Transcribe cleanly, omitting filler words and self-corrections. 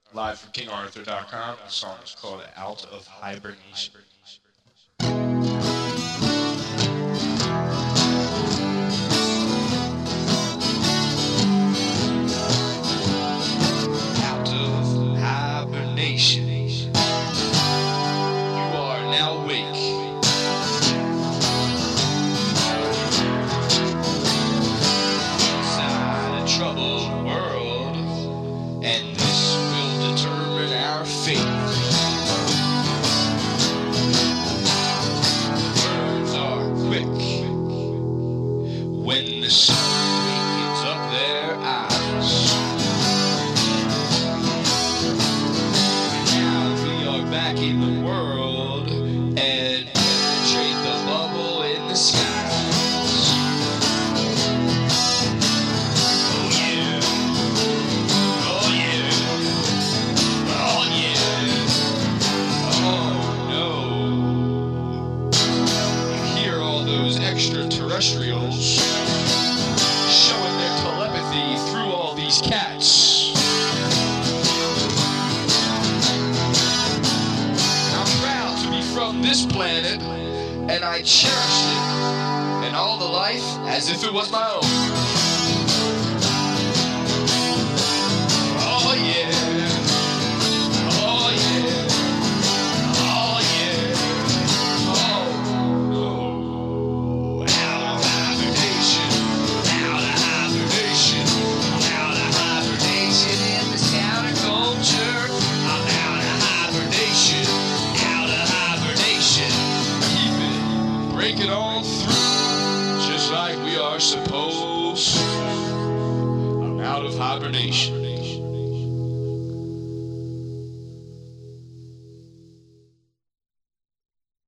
live from KingArthur.com. The song is called Out of Hibernation. Out of hibernation, you are now awake. Inside a troubled world, and this will determine our fate. Birds are quick when the sun wakens up their eyes. Now we are back in the world and penetrate the bubble in the skies. Oh yeah, oh yeah, oh yeah, oh no. You hear all those extraterrestrials showing their telepathy through all these cats. I'm proud to be from this planet, and I cherish it and all the life as if it was my own. Oh yeah, oh yeah, oh yeah, oh no. Out of hibernation, out of hibernation, out of hibernation in this counterculture. I'm out of hibernation, out of hibernation. Keep it, break it all through, just like we are supposed. I'm out of hibernation.